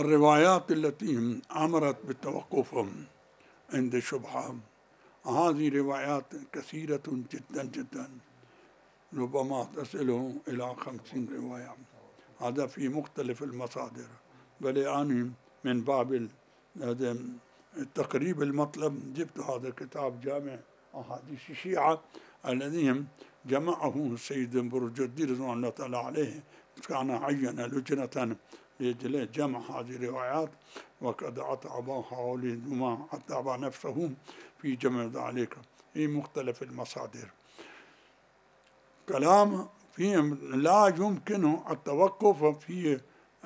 الروايات التي أمرت بالتوقف عند الشبهة هذه روايات كثيرة جدا جدا، ربما تصل إلى 50 رواية، هذا في مختلف المصادر. بل أنا من باب تقريب المطلب جبت هذا الكتاب جامع أحاديث الشيعة الذي جمعه السيد برج الدين رضوان الله تعالى عليه، كان عين لجنة لأجل جمع هذه الروايات، وقد أتعب حوالي ما أتعب نفسه في جمع ذلك في مختلف المصادر. كلام فيه لا يمكن التوقف في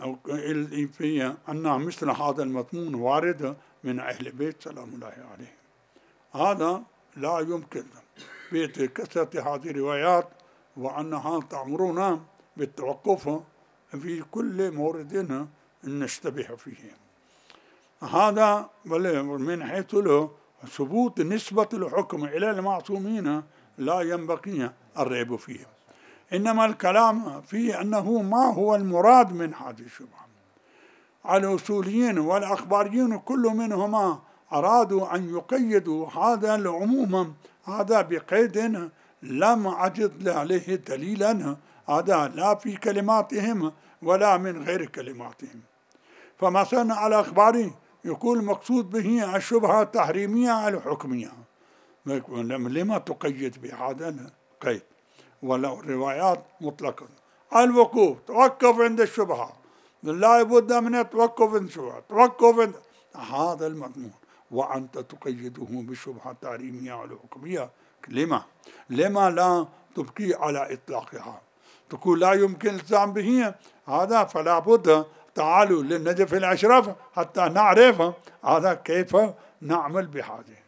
أن مثل هذا المضمون وارد من أهل البيت سلام الله عليه، هذا لا يمكن بكثرة هذه الروايات، وأنها تأمرنا بالتوقف في كل مورد نشتبه فيه. هذا من حيث له ثبوت نسبة الحكم إلى المعصومين لا ينبغي الريب فيه، إنما الكلام فيه أنه ما هو المراد من هذه الشبهة. الأصوليين والأخباريين كل منهما أرادوا أن يقيدوا هذا العموم هذا بقيد لم أجد عليه دليلا، هذا لا في كلماتهم ولا من غير كلماتهم. فمثلا الأخباري يقول المقصود به الشبهة التحريمية الحكمية، لما تقيد بهذا القيد؟ ولا الروايات مطلقا الوقوف توقف عند الشبهة، لا بد من التوقف عند الشبهة، توقف عند هذا المضمون، وأنت تقيده بالشبهة التحريمية الحكمية. لما لا تبقي على إطلاقها؟ تقول لا يمكن الالتزام به، هذا فلا بد تعالوا للنجف الأشرف حتى نعرف هذا كيف نعمل بهذه.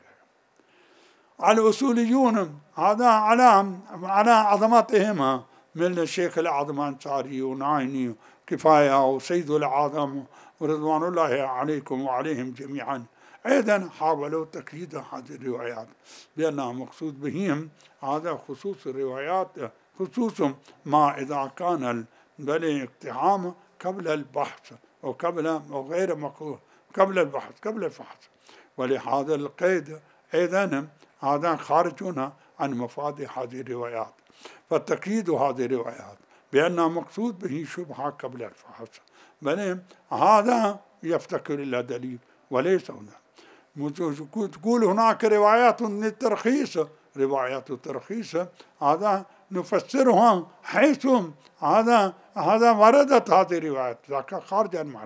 الأصوليون هذا على عظمتهم من الشيخ الأعظم الأنصاري ونايني كفاية وسيد الأعظم ورضوان الله عليكم وعليهم جميعا، أيضا حاولوا تقييد هذه الروايات بأنها مقصود بهم هذا خصوص الروايات، خصوص ما إذا كان الاقتحام قبل البحث وغير مقبول قبل البحث قبل الفحص، ولهذا القيد أيضا هذا خارج عن مفاد هذه الروايات. فتقييد هذه الروايات بأنها مقصود به شبهة قبل الفحص، بل هذا يفتقر إلى دليل وليس هنا. تقول هناك روايات للترخيص، روايات الترخيص هذا نفسرها حيث هذا وردت هذه الروايات، ذاك خارج عن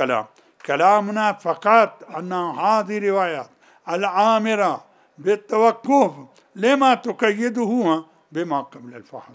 كلامنا فقط أن هذه الروايات العامرة بالتوقف لما تقيده بما قبل الفحص،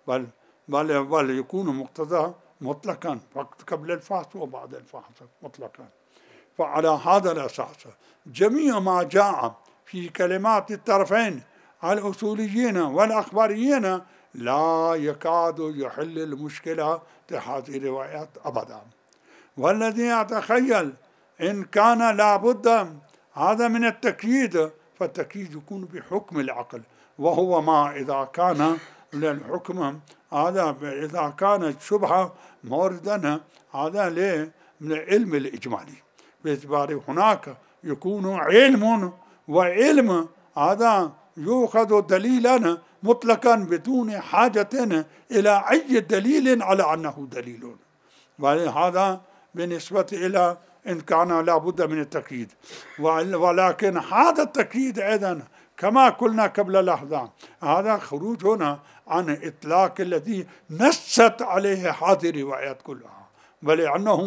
بل يكون مقتضى مطلقا فقط قبل الفحص وبعد الفحص مطلقا. فعلى هذا الأساس جميع ما جاء في كلمات الطرفين الأصوليين والأخباريين لا يكاد يحل المشكلة هذه الروايات أبدا. والذي أتخيل إن كان لابد هذا من التقييد، فالتقييد يكون بحكم العقل، وهو ما إذا كان للحكم هذا إذا كانت شبهة موردا هذا من العلم الإجمالي، باعتبار هناك يكون علم، وعلم هذا يؤخذ دليلا مطلقا بدون حاجة إلى أي دليل على أنه دليل. ولهذا بالنسبة إلى إن كان لابد من التقييد، ولكن هذا التقييد أيضا كما قلنا قبل لحظة هذا خروج هنا عن إطلاق الذي نست عليه هذه الروايات كلها، بل أنه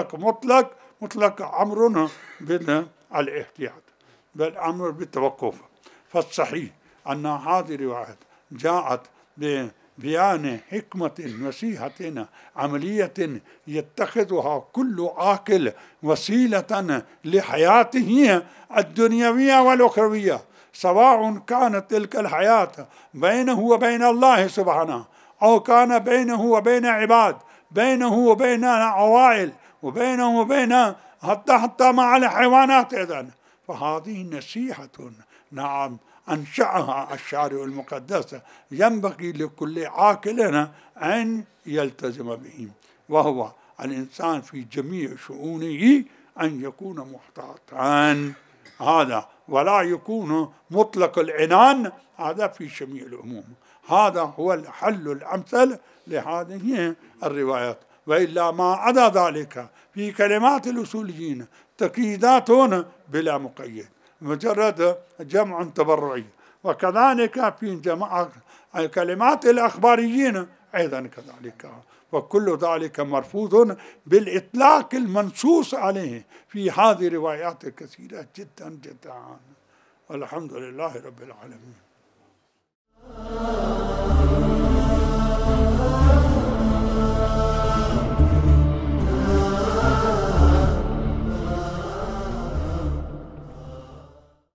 مطلق أمرنا بالاحتياط، بل أمر بالتوقف. فالصحيح أن هذه الروايات جاءت ببيان حكمة نصيحة عملية يتخذها كل عاقل وسيلة لحياته الدنيوية والأخروية، سواء كانت تلك الحياة بينه وبين الله سبحانه، أو كان بينه وبين عباد، بينه وبين عوائل، وبينه وبين حتى مع الحيوانات أيضا. فهذه نصيحة نعم أنشأها الشارع المقدس ينبغي لكل عاقل أن يلتزم به، وهو الإنسان في جميع شؤونه أن يكون محتاطا، هذا ولا يكون مطلق العنان، هذا في جميع الأمور. هذا هو الحل الأمثل لهذه الروايات. وإلا ما عدا ذلك في كلمات الأصوليين تقييدات بلا مقيد، مجرد جمع تبرعي. وكذلك في جمع كلمات الأخباريين أيضا كذلك، وكل ذلك مرفوض بالإطلاق المنصوص عليه في هذه الروايات الكثيرة جدا جدا. والحمد لله رب العالمين.